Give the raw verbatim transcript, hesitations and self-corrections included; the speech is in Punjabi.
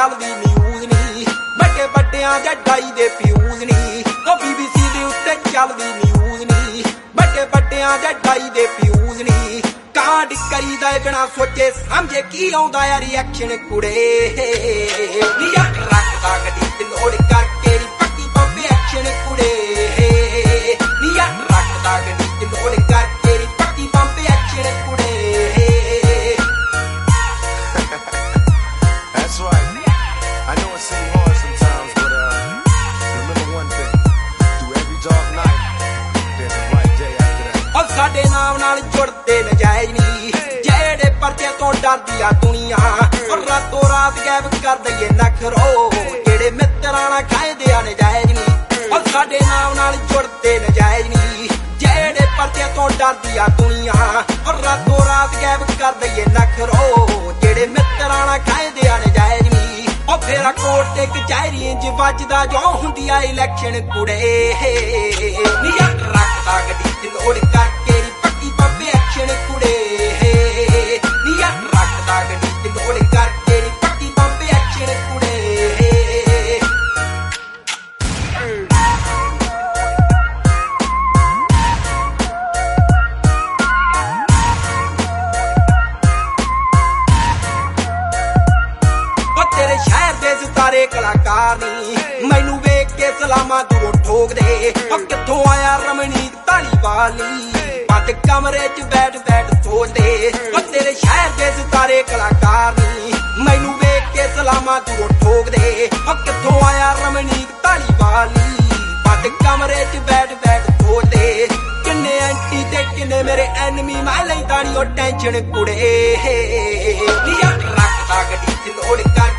ਚੱਲਦੀ ਨਿਊਜ਼ ਨੀ ਵੱਡੇ ਵੱਡਿਆਂ ਜੱਡਾਈ ਦੇ ਫਿਊਜ਼ ਨੀ ਉਹ ਬੀਬੀਸੀ ਦੇ ਉੱਤੇ ਚੱਲਦੀ ਨਿਊਜ਼ ਨੀ ਵੱਡੇ ਵੱਡਿਆਂ ਜੱਡਾਈ ਦੇ ਫਿਊਜ਼ ਨੀ ਕਾਂਡ ਕਰੀਦਾ ਬਿਨਾ ਸੋਚੇ ਸਮਝੇ ਕੀ ਆਉਂਦਾ ਆ ਰਿਐਕਸ਼ਨ ਕੁੜੇ ਨੀ ਯਾਰ ਰੱਖਦਾ ਗੱਡੀ ਤੇ ਲੋੜ ਕਰਕੇ ਨੀ ਪੱਕੀ ਪੰਪ ਐਕਸ਼ਨ ਕੁੜੇ ਨੀ ਯਾਰ ਰੱਖਦਾ ਗੱਡੀ ਤੇ ਲੋੜ ਕਰਕੇ ਨੀ ਪੱਕੀ ਪੰਪ ਐਕਸ਼ਨ ਕੁੜੇ That's right. I know it seems hard sometimes, but uh, remember one thing. Through every dark night, there's a bright day after that. ਉਹ ਸਾਡੇ ਨਾਮ ਨਾਲ ਜੁੜਦੇ ਨਜਾਇਜ਼ ਨੀ ਜਿਹੜੇ ਪਰਚੇ ਤੋਂ ਡਰਦੀ ਆ ਦੁਨੀਆ ਔਰ ਰਾਤੋਂ ਰਾਤ ਗਾਇਬ ਕਰ ਦਈਏ ਨਖਰੋ ਜਿਹੜੇ ਮਿੱਤਰਾਂ ਨਾਲ ਖਾਇਦੇ ਆ ਨਜਾਇਜ਼ ਨੀ ਉਹ ਸਾਡੇ ਨਾਮ ਨਾਲ ਜੁੜਦੇ ਨਜਾਇਜ਼ ਨੀ ਜਿਹੜੇ ਪਰਚੇ ਤੋਂ ਡਰਦੀ ਆ ਦੁਨੀਆ ਔਰ ਰਾਤੋਂ ਰਾਤ ਗਾਇਬ ਕਰ ਦਈਏ ਨਖਰੋ ਜਿਹੜੇ ਮਿੱਤਰਾਂ ਨਾਲ ਖਾਇਦੇ ਆ ਨਜਾਇਜ਼ ਨੀ ਉਹ ਫੇਰਾ ਕੋਰਟ ਤੇ ਕਚਹਿਰੀ ਇੰਜ ਵੱਜਦਾ ਜੋ ਹੁੰਦੀ ਆ ਇਲੈਕਸ਼ਨ ਕੁੜੇ ਨੀ ਯਾਰ ਰੱਖਦਾ ਗੱਡੀ ਤੇ ਲੋੜ ਕਰਕੇ ਨੀ ਪੱਕੀ ਪੰਪ ਐਕਸ਼ਨ ਕੁੜੇ ਨੀ ਯਾਰ ਰੱਖਦਾ ਗੱਡੀ ਤੇ ਲੋੜ ਕਰਕੇ ਨੀ ਪੱਕੀ ਪੰਪ ਐਕਸ਼ਨ ਕੁੜੇ ਤੇਰੇ ਸ਼ਹਿਰ ਦੇ ਸਿਤਾਰੇ ਕਲਾਕਾਰ ਨੀ ਮੈਨੂੰ ਵੇਖ ਕੇ ਸਲਾਮਾਂ ਦੂਰੋਂ ਠੋਕਦੇ ਉਹ ਕਿੱਥੋਂ ਆਇਆ ਰਮਣੀਕ ਧਾਲੀਵਾਲੀ ਬੰਦ ਕਮਰੇ 'ਚ ਬੈਠ ਬੈਠ ਸੋਚਦੇ ਉਹ ਤੇਰੇ ਸ਼ਹਿਰ ਦੇ ਸਿਤਾਰੇ ਕਲਾਕਾਰ ਨੀ ਮੈਨੂੰ ਵੇਖ ਕੇ ਸਲਾਮਾਂ ਦੂਰੋਂ ਠੋਕਦੇ ਉਹ ਕਿੱਥੋਂ ਆਇਆ ਰਮਣੀਕ ਧਾਲੀਵਾਲੀ ਬੰਦ ਕਮਰੇ 'ਚ ਬੈਠ ਬੈਠ ਸੋਚਦੇ ਕਿੰਨੇ ਐਂਟੀ ਤੇ ਕਿੰਨੇ ਮੇਰੇ ਐਨਮੀ ਮੈਂ ਲੈਂਦਾ ਨੀ ਉਹ ਟੈਨਸ਼ਨ ਕੁੜੇ ਨੀ ਯਾਰ ਰੱਖਦਾ ਗੱਡੀ 'ਚ ਲੋੜ ਕਰ